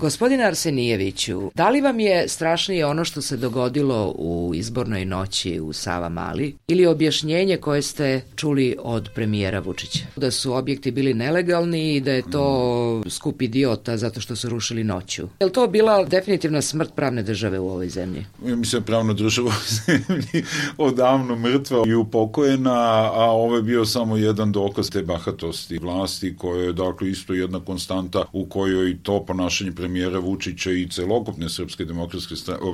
Gospodine Arsenijeviću, da li vam je strašnije ono što se dogodilo u izbornoj noći u Savamali ili objašnjenje koje ste čuli od premijera Vučića? Da su objekti bili nelegalni i da je to skup idiota zato što su rušili noću. Je li to bila definitivna smrt pravne države u ovoj zemlji? Ja mislim, pravna država u zemlji odavno mrtva i upokojena, a ovo je bio samo jedan dokaz te bahatosti vlasti koja je dakle isto jedna konstanta u kojoj to ponašanje premijera Vučića i celokupne Srpske demokratske stranke,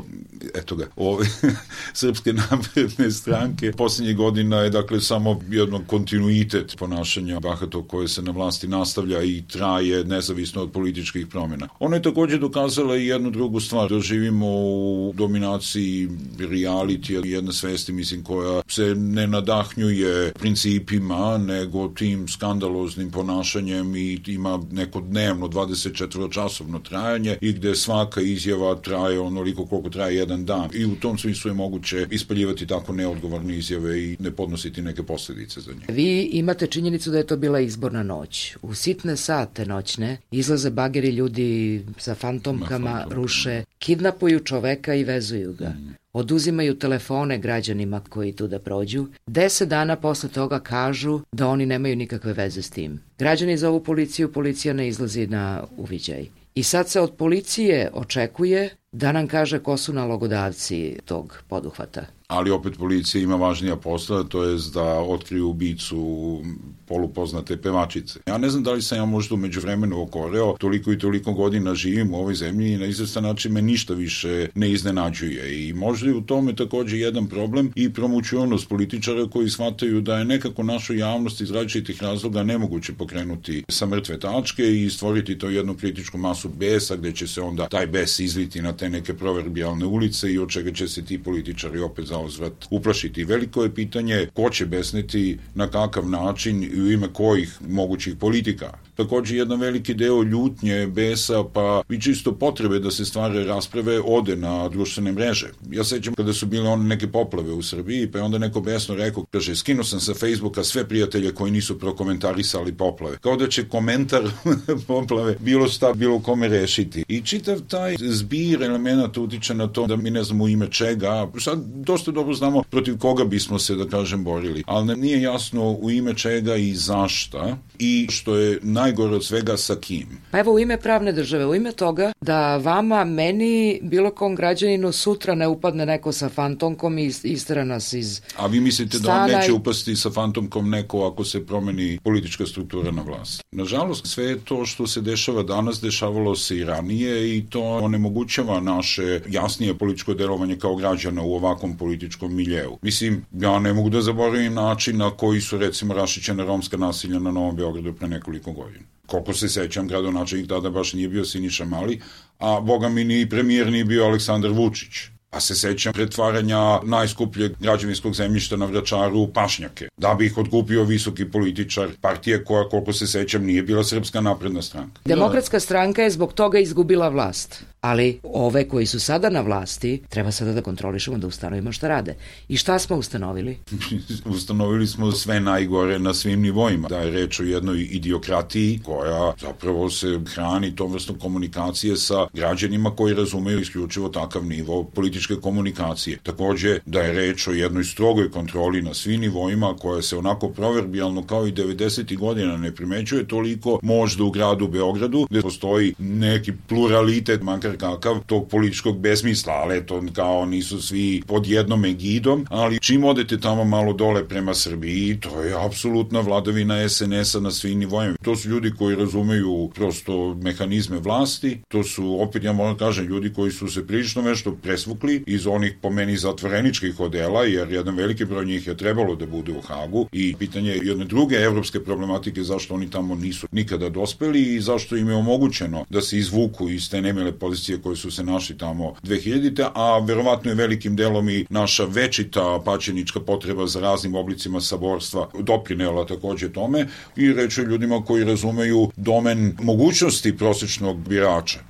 Srpske napredne stranke posljednjih godina je dakle samo jedan kontinuitet ponašanja bahatog koje se na vlasti nastavlja i traje nezavisno od političkih promjena. Ona je također dokazala i jednu drugu stvar, da živimo u dominaciji realitija, jedne svesti, mislim, koja se ne nadahnjuje principima, nego tim skandaloznim ponašanjem i ima neko dnevno 24-časovno trajanje i gde svaka izjava traje onoliko koliko traje jedan dan. I u tom smislu je moguće ispaljivati tako neodgovorne izjave i ne podnositi neke posljedice za nje. Vi imate činjenicu da je to bila izborna noć. U sitne sate noćne izlaze bageri, ljudi sa fantomkama, ruše, kidnapuju čoveka i vezuju ga. Oduzimaju telefone građanima koji tu da prođu. 10 dana posle toga kažu da oni nemaju nikakve veze s tim. Građani zovu policiju, policija ne izlazi na uviđaj. I sad se od policije očekuje da nam kaže ko su nalogodavci tog poduhvata. Ali opet policija ima važnija posla, to je da otkriju ubicu polupoznate pevačice. Ja ne znam da li sam ja možda u međuvremenu okoreo, toliko i toliko godina živim u ovoj zemlji i na izvestan način me ništa više ne iznenađuje. I možda je u tome također jedan problem i promućivnost političara koji shvataju da je nekako našu javnost iz različitih razloga nemoguće pokrenuti sa mrtve tačke i stvoriti to jednu kritičku masu besa gdje će se onda taj bes izliti na te neke proverbijalne ulice i od čega će se ti političari opet zauzvrat uplašiti. Veliko je pitanje ko će besniti, na kakav način i u ime kojih mogućih politika. Također jedan veliki deo ljutnje, besa, pa i čisto potrebe da se stvare rasprave ode na društvene mreže. Ja sećam kada su bile one neke poplave u Srbiji, pa je onda neko besno rekao, kaže, skinuo sam sa Facebooka sve prijatelje koji nisu prokomentarisali poplave. Kao da će komentar poplave bilo šta, bilo kome rešiti. I čitav taj zbir elemenata utiče na to da mi ne znamo u ime čega. Sad dosta dobro znamo protiv koga bismo se, da kažem, borili. Ali nam nije jasno u ime čega i zašta i što je najgore od svega sa kim. Pa evo, u ime pravne države, u ime toga da vama, meni, bilo kom građaninu sutra ne upadne neko sa fantomkom i istera nas iz A vi mislite stana da neće upasti sa fantomkom neko ako se promeni politička struktura na vlasti? Nažalost, sve to što se dešava danas, dešavalo se i ranije i to onemogućava naše jasnije političko delovanje kao građana u ovakvom političkom miljeu. Mislim, ja ne mogu da zaboravim način na koji su, recimo, rašićena romska nasilja na Novom Beogradu pre nekoliko godina. Koliko se sećam, gradonačelnik tada baš nije bio Siniša Mali, a boga mi ni premijer nije bio Aleksandar Vučić. A se sećam pretvaranja najskupljeg građevinskog zemljišta na Vračaru u pašnjake, da bi ih otkupio visoki političar partije koja, koliko se sećam, nije bila Srpska napredna stranka. Demokratska stranka je zbog toga izgubila vlast. Ali ove koji su sada na vlasti treba sada da kontrolišemo, da ustanovimo šta rade. I šta smo ustanovili? Ustanovili smo sve najgore na svim nivoima. Da je reč o jednoj idiokratiji koja zapravo se hrani tom vrstom komunikacije sa građanima koji razumeju isključivo takav nivo političke komunikacije. Također da je reč o jednoj strogoj kontroli na svim nivoima koja se onako proverbijalno kao i 90. godina ne primećuje toliko možda u gradu Beogradu gdje postoji neki pluralitet, makar kakav, tog političkog besmisla, ali to kao nisu svi pod jednom egidom, ali čim odete tamo malo dole prema Srbiji, to je apsolutna vladavina SNS-a na svim nivoima. To su ljudi koji razumeju prosto mehanizme vlasti, to su, opet ja moram kažem, ljudi koji su se prilično nešto presvukli iz onih, po meni, zatvoreničkih odela, jer jedan veliki broj njih je trebalo da bude u Hagu i pitanje je jedne druge evropske problematike zašto oni tamo nisu nikada dospeli i zašto im je omogućeno da se izvuku iz te nemile pozicije koje su se našli tamo 2000-te, a verovatno je velikim delom i naša večita pačenička potreba za raznim oblicima saborstva doprinela također tome i reći ljudima koji razumeju domen mogućnosti prosječnog birača.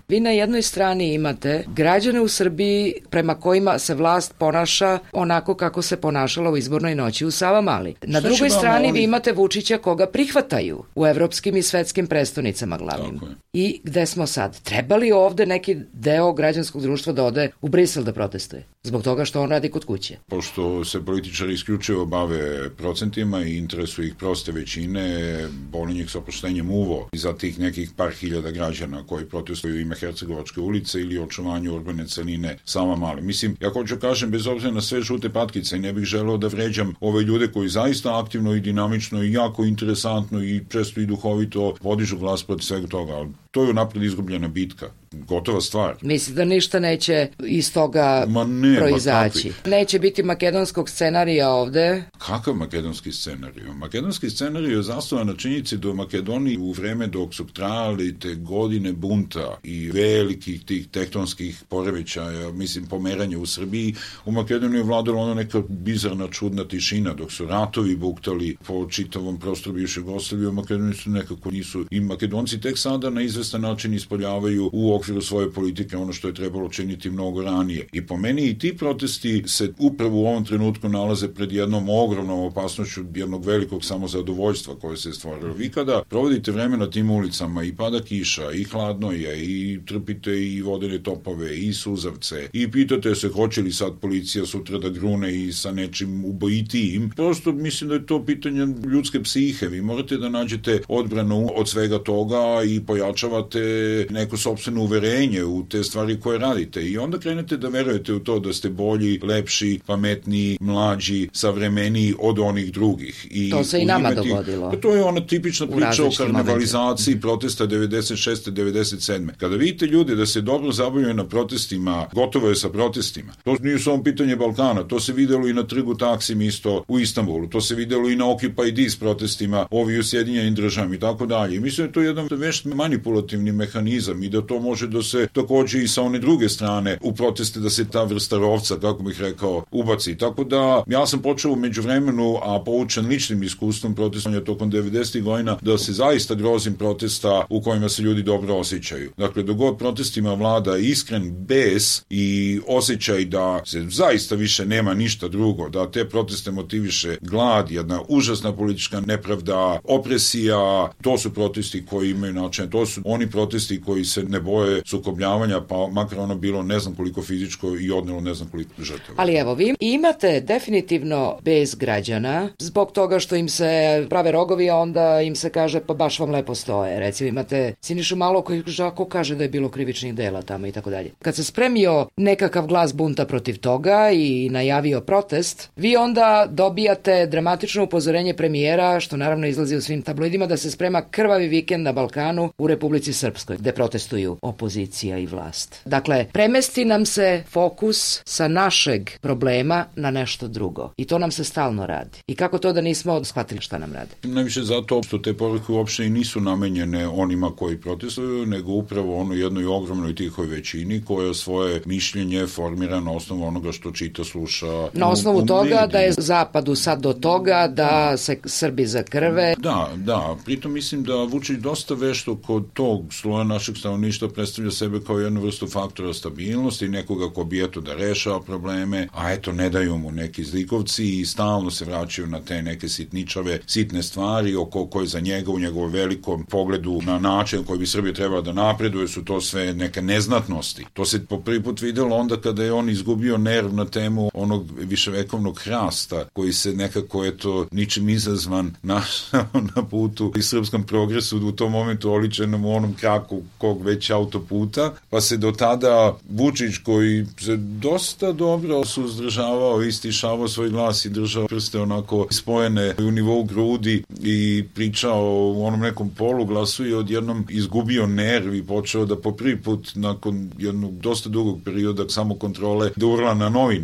Vi na jednoj strani imate građane u Srbiji prema kojima se vlast ponaša onako kako se ponašala u izbornoj noći u Savamali. Na drugoj strani vi imate Vučića koga prihvataju u evropskim i svetskim prestonicama glavnim. I gde smo sad? Treba li ovde neki deo građanskog društva da ode u Brisel da protestuje? Zbog toga što on radi kod kuće. Pošto se političari isključivo bave procentima i interesuju ih proste većine, boli njih sa oproštenjem uvo i za tih nekih par hiljada građana koji protestuju ime Hercegovačke ulice ili očuvanju urbane celine Savamale. Mislim, ja hoću kažem, bez obzira na sve žute patkice, i ne bih želeo da vređam ove ljude koji zaista aktivno i dinamično i jako interesantno i često i duhovito podižu glas protiv svega toga, ali to je unapred izgubljena bitka. Gotova stvar. Misli da ništa neće iz toga proizaći. Neće biti makedonskog scenarija ovde. Kakav makedonski scenarij? Makedonski scenarij je zasnovan na činjenici da u Makedoniji u vreme dok su trajali te godine bunta i velikih tih tektonskih poremećaja, mislim pomeranja u Srbiji, u Makedoniji je vladala ona neka bizarna čudna tišina dok su ratovi buktali po čitavom prostoru bivše Jugoslavije. U Makedoniji su nekako nisu i Makedonci tek sada na izvestan način ispoljavaju u okviru svoje politike ono što je trebalo činiti mnogo ranije. I po meni i ti protesti se upravo u ovom trenutku nalaze pred jednom ogromnom opasnošću jednog velikog samozadovoljstva koje se stvorilo. Vi kada provodite vreme na tim ulicama i pada kiša, i hladno je, i trpite i vodene topove, i suzavce, i pitate se hoće li sad policija sutra da grune i sa nečim ubojitijim, prosto mislim da je to pitanje ljudske psihe. Vi morate da nađete odbranu od svega toga i pojačavate neko sopstveno uverenje u te stvari koje radite i onda krenete da verujete u to da ste bolji, lepši, pametniji, mlađi, savremeniji od onih drugih. I to se i nama dogodilo. To je ona tipična priča o karnevalizaciji protesta 96. 97. Kada vidite ljude da se dobro zabavljaju na protestima, gotovo je sa protestima. To nije samo pitanje Balkana, to se videlo i na trgu Taksim isto u Istanbulu, to se videlo i na Occupy Dis protestima, ovi u Sjedinjenim Državama i tako dalje. Mislim da je to jedan već manipulativni mehanizam i da to može da se takođe i sa one druge strane u proteste da se ta vrsta rovca, kako bih rekao, ubaci. Tako da ja sam počeo u međuvremenu, a poučen ličnim iskustvom protestovanja tokom 90. godina, da se zaista grozim protesta u kojima se ljudi dobro osjećaju. Dakle, dok god protestima vlada iskren bes i osjećaj da se zaista više nema ništa drugo, da te proteste motiviše glad, jedna užasna politička nepravda, opresija, to su protesti koji imaju način, to su oni protesti koji se ne boje sukobljavanja, pa makar ono bilo ne znam koliko fizičko i odnelo ne znam koliko žrtava. Ali evo, vi imate definitivno bez građana, zbog toga što im se prave rogovi, a onda im se kaže pa baš vam lepo stoje. Recimo imate Sinišu Malog koji žako kaže da je bilo krivičnih dela tamo i tako dalje. Kad se spremio nekakav glas bunta protiv toga i najavio protest, vi onda dobijate dramatično upozorenje premijera, što naravno izlazi u svim tabloidima, da se sprema krvavi vikend na Balkanu u Republici Srpskoj, gde protestuju opozicija i vlast. Dakle, premesti nam se fokus sa našeg problema na nešto drugo. I to nam se stalno radi. I kako to da nismo shvatili šta nam radi? Najviše zato što te poruke uopšte i nisu namenjene onima koji protestuju, nego upravo onoj jednoj ogromnoj tihoj većini koja svoje mišljenje formira na osnovu onoga što čita, sluša. Na osnovu toga da je zapadu sad do toga da se Srbi zakrve. Da. Pritom mislim da Vučić dosta vešto kod tog sloja našeg stanovništva predstavlja sebe kao jednu vrstu faktora stabilnosti, nekoga ko bi eto da rešava probleme, a eto ne daju mu neki zlikovci i stalno se vraćaju na te neke sitničave, sitne stvari oko koje za njega u njegovom velikom pogledu na način koji bi Srbija trebala da napreduje su to sve neke neznatnosti. To se po prvi put videlo onda kada je on izgubio nerv na temu onog viševekovnog hrasta koji se nekako eto ničim izazvan našao na putu i srpskom progresu u tom momentu oličenom u onom kraku kog već autoputa, pa se do tada Vučić koji se dosta dobro suzdržavao i stišavao svoj glas i držao prste onako spojene u nivou grudi i pričao u onom nekom poluglasu i odjednom izgubio nerv i počeo da po prvi put nakon jednog dosta dugog perioda samokontrole da urla na novinare.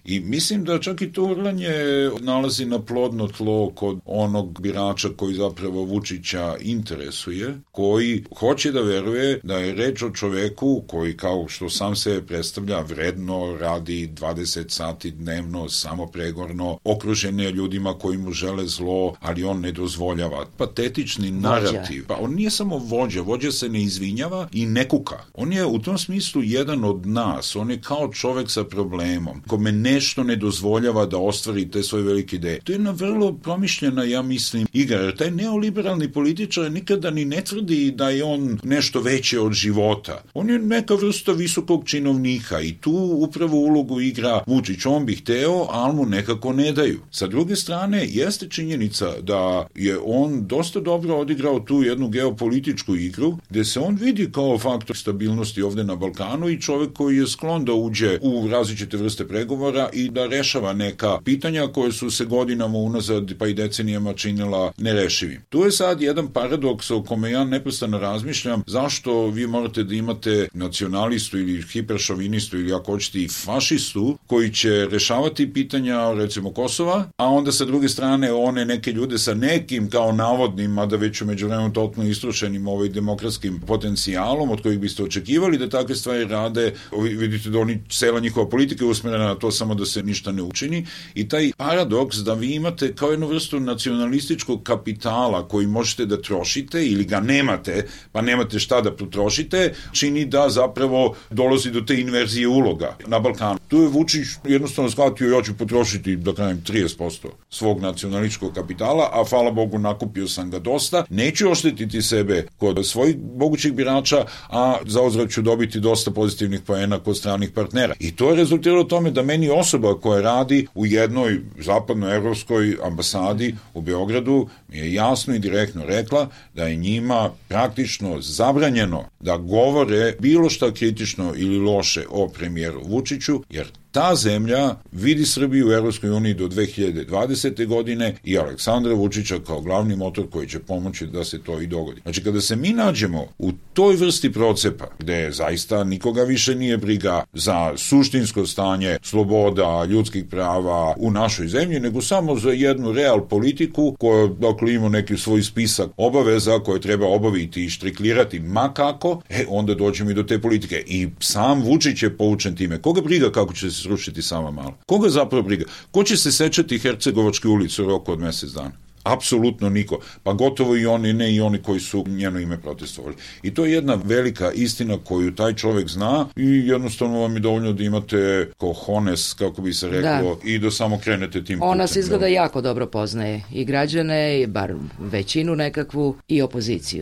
I mislim da čak i to urlanje nalazi na plodno tlo kod onog birača koji zapravo Vučića interesuje, koji hoće da veruje da je reč o čoveku koji, kao što sam se predstavlja, vredno radi 20 sati dnevno, samo pregorno, okružen je ljudima koji mu žele zlo, ali on ne dozvoljava. Patetični narativ. Pa on nije samo vođa se ne izvinjava i ne kuka. On je u tom smislu jedan od nas. On je kao čovek sa problemom, kome nešto ne dozvoljava da ostvari te svoje velike ideje. To je jedna vrlo promišljena, ja mislim, igra. Jer taj neoliberalni političar nikada ni ne tvrdi da je on nešto veće od života. On je neka vrsta visokog činovnika i tu upravo ulogu igra Vučić. On bi hteo, ali mu nekako ne daju. Sa druge strane, jeste činjenica da je on dosta dobro odigrao tu jednu geopolitičku igru, gde se on vidi kao faktor stabilnosti ovde na Balkanu i čovek koji je sklon da uđe u različite vrste pregovora i da rešava neka pitanja koje su se godinama unazad pa i decenijama činila nerešivim. Tu je sad jedan paradoks o kome ja neprestano razmišljam, zašto vi morate da imate nacionalistu ili hiperšovinistu ili ako hoćete i fašistu koji će rešavati pitanja recimo Kosova, a onda sa druge strane one neke ljude sa nekim kao navodnim, mada već u međuvremenu totalno istrušenim demokratskim potencijalom od kojih biste očekivali da takve stvari rade. Vidite da cela njihova politika je usmerena na to samo da se ništa ne učini i taj paradoks da vi imate kao jednu vrstu nacionalističkog kapitala koji možete da trošite ili ga nemate, pa nemate šta da potrošite, čini da zapravo dolazi do te inverzije uloga na Balkanu. Tu je Vučić jednostavno shvatio, ja ću potrošiti, da kažem, 30% svog nacionalističkog kapitala, a hvala Bogu nakupio sam ga dosta, neću oštetiti sebe kod svojih mogućih birača, a zauzvrat ću dobiti dosta pozitivnih poena kod stranih partnera. I to je rezultiralo tome da meni osoba koja radi u jednoj zapadnoevropskoj ambasadi u Beogradu mi je jasno i direktno rekla da je njima praktično zabranjeno da govore bilo šta kritično ili loše o premijeru Vučiću, jer ta zemlja vidi Srbiju u Evropskoj uniji do 2020. godine i Aleksandra Vučića kao glavni motor koji će pomoći da se to i dogodi. Znači, kada se mi nađemo u toj vrsti procepa, gde zaista nikoga više nije briga za suštinsko stanje sloboda, ljudskih prava u našoj zemlji, nego samo za jednu real politiku koja, dakle, ima neki svoj spisak obaveza koje treba obaviti i štriklirati makako, onda dođemo i do te politike. I sam Vučić je poučen time. Koga briga kako će se srušiti sama malo? Koga zapravo briga? Ko će se sećati Hercegovačke ulice u roku od mesec dana? Apsolutno niko. Pa gotovo i oni, ne i oni koji su njeno ime protestovali. I to je jedna velika istina koju taj čovjek zna i jednostavno vam je dovoljno da imate cojones, kako bi se reklo, i da samo krenete tim putem. Ona se izgleda jako dobro poznaje i građane, i bar većinu nekakvu, i opoziciju.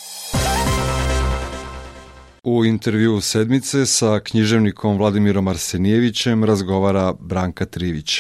U intervju sedmice sa književnikom Vladimirom Arsenijevićem razgovara Branka Trivić.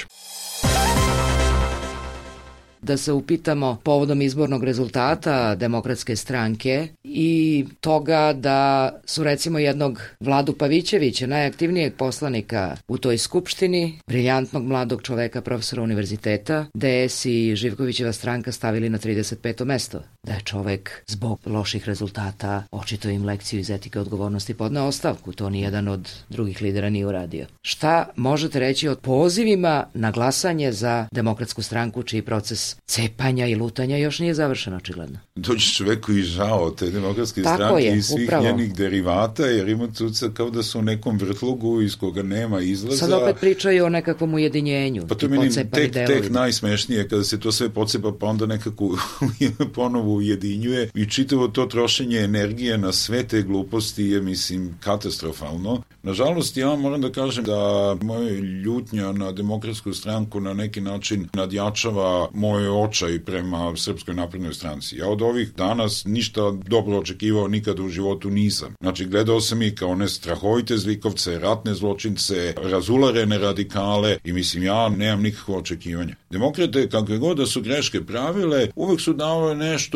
Da se upitamo povodom izbornog rezultata Demokratske stranke i toga da su recimo jednog Vladu Pavićevića, najaktivnijeg poslanika u toj skupštini, briljantnog mladog čoveka, profesora univerziteta, DS i Živkovićeva stranka stavili na 35. mesto. Da je čovek zbog loših rezultata, očito im lekciju iz etike odgovornosti, podneo ostavku. To nijedan od drugih lidera nije uradio. Šta možete reći o pozivima na glasanje za Demokratsku stranku, čiji proces cepanja i lutanja još nije završen, očigledno? Dođe čoveku i žao te Demokratske stranke i svih njenih derivata, jer ima cuca kao da su u nekom vrtlugu iz koga nema izlaza. Sad opet pričaju o nekakvom ujedinjenju. Pa to je meni tek najsmešnije kada se to sve pocepa, pa onda nekako ponovo ujedinjuje i čitavo to trošenje energije na sve te gluposti je, mislim, katastrofalno. Nažalost, ja moram da kažem da moja ljutnja na Demokratsku stranku na neki način nadjačava moj očaj prema Srpskoj naprednoj stranci. Ja od ovih danas ništa dobro očekivao nikada u životu nisam. Znači, gledao sam i kao one strahovite zlikovce, ratne zločince, razularene radikale i mislim, ja nemam nikakvo očekivanje. Demokrate, kakve god da su greške pravile, uvek su davale nešto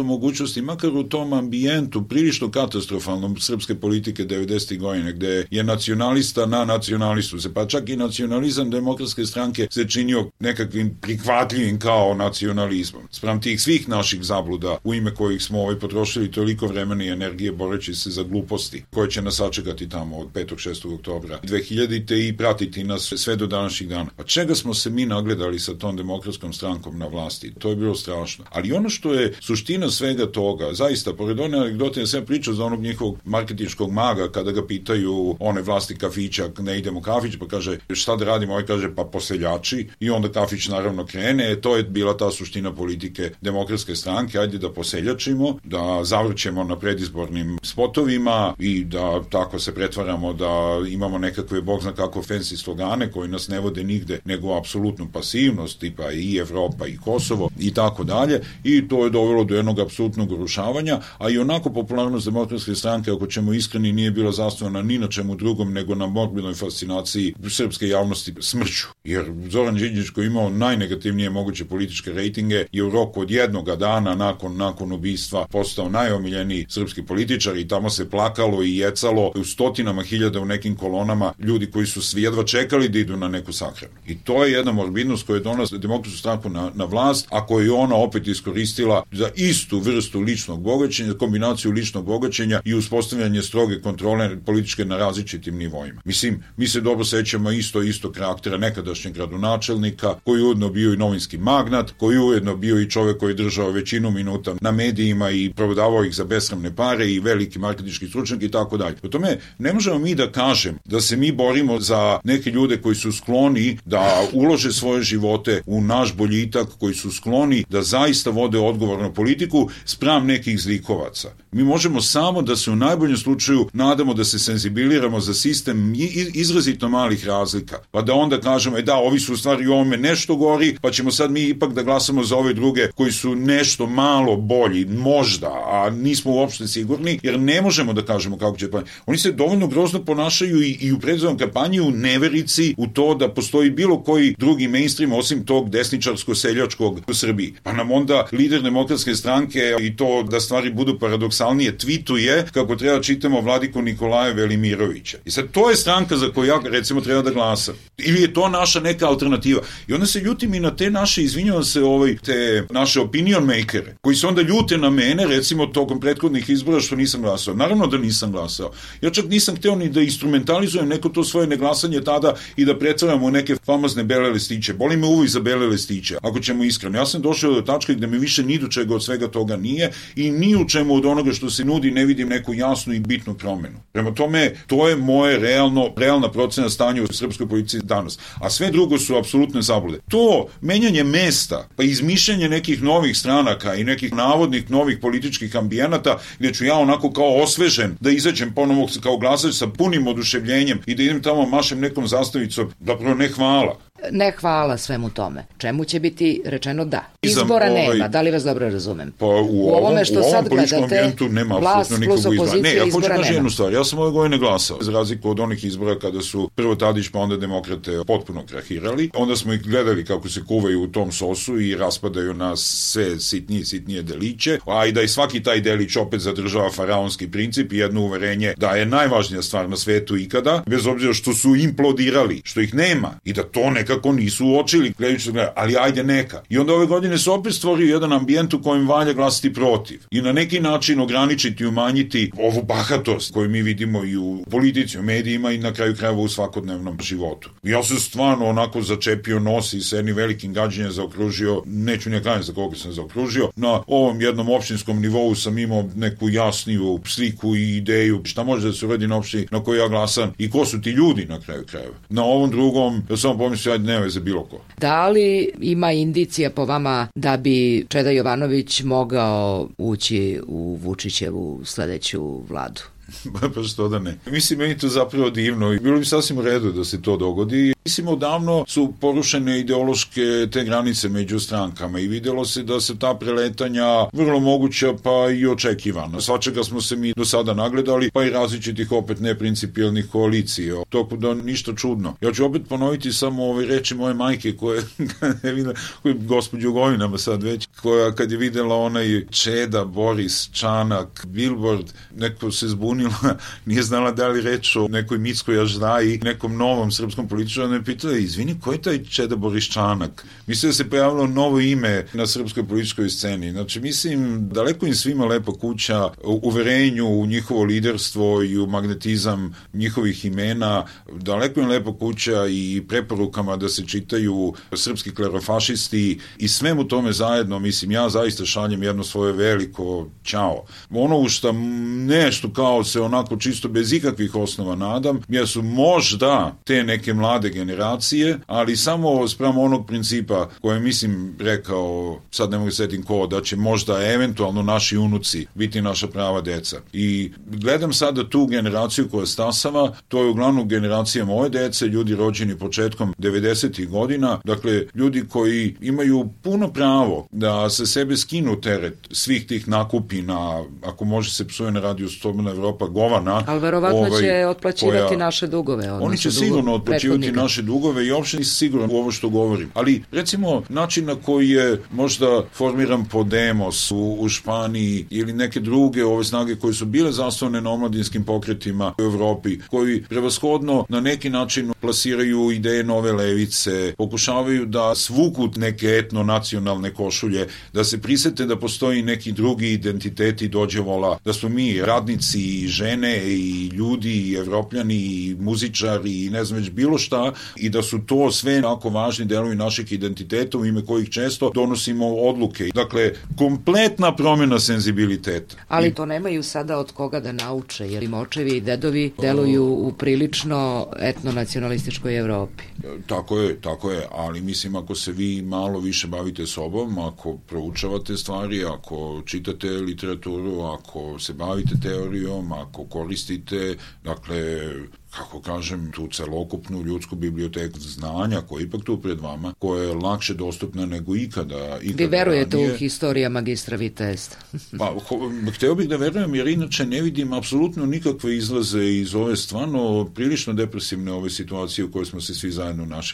nešto mogućnosti, makar u tom ambijentu prilično katastrofalnom srpske politike 90. godine, gde je nacionalista na nacionalistu se, pa čak i nacionalizam Demokratske stranke se činio nekakvim prihvatljivim kao nacionalizmom. Spram tih svih naših zabluda u ime kojih smo potrošili toliko vremena i energije boreći se za gluposti koje će nas sačekati tamo od 5. 6. oktobra 2000. i pratiti nas sve do današnjih dana. Pa čega smo se mi nagledali sa tom Demokratskom strankom na vlasti? To je bilo strašno. Ali ono što je suština svega toga, zaista, pored one anegdote, ja sam pričao za onog njihovog marketinškog maga kada ga pitaju one vlasti kafića, ne idemo u kafić, pa kaže šta da radimo, ovaj kaže pa poseljači, i onda kafić naravno krene. To je bila ta suština politike Demokratske stranke, ajde da poseljačimo, da zavrćemo na predizbornim spotovima i da tako se pretvaramo da imamo nekakve, bog zna kako, fancy slogane koji nas ne vode nigde nego apsolutnu pasivnost, tipa i Evropa i Kosovo i tako dalje, i to je dovelo do jednog apsolutnog urušavanja, a i onako popularnost Demokratske stranke, ako ćemo iskreni, nije bila zasnovana ni na čemu drugom nego na morbidnoj fascinaciji srpske javnosti smrću. Jer Zoran Đinđić, koji imao najnegativnije moguće političke rejtinge, je u roku od jednoga dana nakon ubistva postao najomiljeniji srpski političar i tamo se plakalo i jecalo u stotinama hiljada u nekim kolonama ljudi koji su jedva čekali da idu na neku sahranu. I to je jedna morbidnost koja je donala Demokratsku stranku na vlast, a koju je ona opet iskoristila za istu vrstu ličnog bogaćenja, kombinaciju ličnog bogaćenja i uspostavljanje stroge kontrole političke na različitim nivoima. Mislim, mi se dobro sećamo isto karaktera nekadašnjeg gradonačelnika, koji je ujedno bio i novinski magnat, koji je ujedno bio i čovek koji je držao većinu minuta na medijima i prodavao ih za besramne pare i veliki marketinški stručnjak i tako dalje. Po tome, ne možemo mi da kažem da se mi borimo za neke ljude koji su skloni da ulože svoje živote u naš boljitak, koji su skloni da zaista vode odgovornu politiku spram nekih zlikovaca. Mi možemo samo da se u najboljem slučaju nadamo da se senzibiliramo za sistem izrazito malih razlika, pa da onda kažemo, da, ovi su u stvari u ovome nešto gori, pa ćemo sad mi ipak da glasamo za ove druge koji su nešto malo bolji, možda, a nismo uopšte sigurni, jer ne možemo da kažemo kako će. Oni se dovoljno grozno ponašaju i u predizbornoj kampanji u neverici u to da postoji bilo koji drugi mainstream osim tog desničarsko-seljačkog u Srbiji. Pa nam onda lider Demokratske stranke, i to da stvari budu paradoksalnije, tvituje kako treba čitamo Vladiku Nikolaja Velimirovića. I sad to je stranka za koju ja recimo treba da glasam. Ili je to naša neka alternativa. I onda se ljutim i na te naše, izvinjavam se, te naše opinion makere, koji se onda ljute na mene, recimo tokom prethodnih izbora što nisam glasao. Naravno da nisam glasao. Ja čak nisam hteo ni da instrumentalizujem neko to svoje neglasanje tada i da pretvaramo u neke famozne bele listiće. Boli me uvijek za bele listiće, ako ćemo iskreno. Ja sam došao do tačke gde mi više ni do čega od svega toga nije i ni u čemu od onoga što se nudi ne vidim neku jasnu i bitnu promenu. Prema tome, to je moje realna procena stanja u srpskoj policiji danas. A sve drugo su apsolutne zablude. To menjanje mesta, pa izmišljanje nekih novih stranaka i nekih navodnih novih političkih ambijenata, gdje ću ja onako kao osvežen da izađem ponovo kao glasač sa punim oduševljenjem i da idem tamo mašem nekom zastavicom, zapravo ne hvala. Ne hvala svemu tome. Čemu će biti rečeno da? Izbora nema, da li vas dobro razumem? Pa u ovome što sad gledate, nema vlast plus opozicija, ne, ja hoću kaži jednu stvar. Ja sam ove godine glasao, za razliku od onih izbora kada su prvo Tadić pa onda demokrate potpuno krahirali. Onda smo ih gledali kako se kuvaju u tom sosu i raspadaju na sve sitnije deliće, a i da i svaki taj delić opet zadržava faraonski princip i jedno uverenje da je najvažnija stvar na svetu ikada, bez obzira što su implodirali, što ih nema i da to nekako nisu uočili, ali ajde neka. I onda ove godine se opet stvorio jedan ambijent u kojem valja glasiti protiv i na neki način ograničiti i umanjiti ovu bahatost koju mi vidimo i u politici, u medijima i na kraju krajeva u svakodnevnom životu. Ja sam stvarno onako začepio nos i sa jednim velikim gađenjem zaokružio, neću ne kažem za koga sam zaokružio, na ovom jednom opštinskom nivou sam imao neku jasniju sliku i ideju šta može da se uradi na opštini na kojoj ja glasam i ko su ti ljudi na kraju krajeva. Na ovom drugom, ja sam pomislio, ajde nema za bilo ko. Da li ima indicija po vama da bi Čeda Jovanović mogao ući u Vučićevu sledeću vladu? Pa što da ne. Mislim, meni to zapravo divno i bilo bi sasvim u redu da se to dogodi. Mislim, odavno su porušene ideološke te granice među strankama i vidjelo se da se ta preletanja vrlo moguća pa i očekivana. Svačega smo se mi do sada nagledali, pa i različitih opet neprincipijelnih koalicija. Toko da ništa čudno. Ja ću opet ponoviti samo ove reči moje majke koje gospođu Jugovinama sad već, koja kad je vidjela onaj Čeda, Boris, Čanak, Billboard, neko se zbunila, nije znala da li reč o nekoj Mickoj Aždaji, nekom novom srpskom političaru, ne pitala, izvini, ko je taj Čeda Boris Čanak? Mislim da se pojavilo novo ime na srpskoj političkoj sceni. Znači, mislim, daleko im svima lepa kuća, uverenju u njihovo liderstvo i u magnetizam njihovih imena, daleko im lepa kuća i preporukama da se čitaju srpski klerofašisti i svemu tome zajedno, mislim, ja zaista šaljem jedno svoje veliko ćao. Ono u što nešto kao se onako čisto bez ikakvih osnova nadam, jesu možda te neke mlade generacije, ali samo sprem onog principa koje mislim rekao, sad ne mogu setim ko, da će možda eventualno naši unuci biti naša prava deca. I gledam sada tu generaciju koja stasava, to je uglavnom generacija moje dece, ljudi rođeni početkom 90. godina, dakle ljudi koji imaju puno pravo da se sebe skinu teret svih tih nakupina, ako može se psuje na radiju Slobodna Evropa, govana. Ali verovatno će otplaćivati naše dugove. Oni će sigurno otplaćivati naše dugove i uopšte nisam siguran u ovo što govorim. Ali recimo način na koji je možda formiran Podemos u Španiji ili neke druge ove snage koje su bile zasnovane na omladinskim pokretima u Evropi, koji prevashodno na neki način plasiraju ideje nove levice, pokušavaju da svuku neke etno-nacionalne košulje, da se prisete da postoji neki drugi identiteti dođevola, da smo mi radnici i žene i ljudi i evropljani i muzičari i ne znam već bilo šta i da su to sve jako važni delovi našeg identiteta u ime kojih često donosimo odluke. Dakle, kompletna promjena senzibiliteta. Ali to nemaju sada od koga da nauče, jer im očevi i dedovi deluju u prilično etno-nacionalističkoj Evropi. Tako je, ali mislim ako se vi malo više bavite sobom, ako proučavate stvari, ako čitate literaturu, ako se bavite teorijom, ako koristite, dakle, kako kažem, tu celokupnu ljudsku biblioteku znanja koja je ipak tu pred vama, koja je lakše dostupna nego ikada. Vi verujete u historija magistra Vitesta? Pa, hteo bih da verujem, jer inače ne vidim apsolutno nikakve izlaze iz ove stvarno prilično depresivne ove situacije u kojoj smo se svi zajedno našli.